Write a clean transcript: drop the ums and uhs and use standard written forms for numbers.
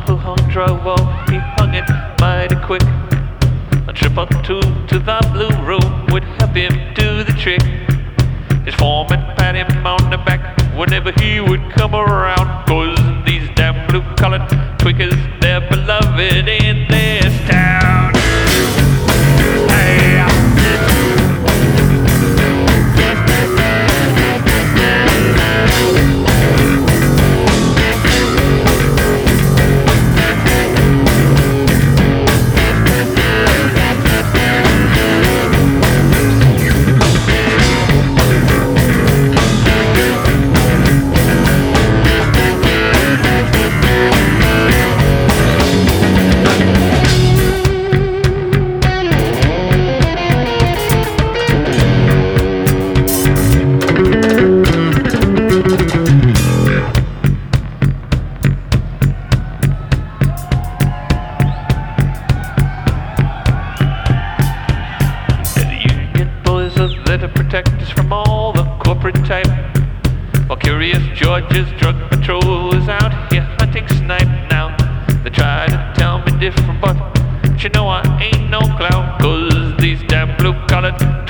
who hung drywall, he hung it mighty quick. A trip or two to the blue room would help him do the trick. His foreman pat him on the back whenever he would come around, 'cause these damn blue-collar tweakers, they're beloved in this town. Hey. To protect us from all the corporate type, while Curious George's drug patrol is out here hunting snipe. Now they try to tell me different, but you know I ain't no clown, 'cause these damn blue-collared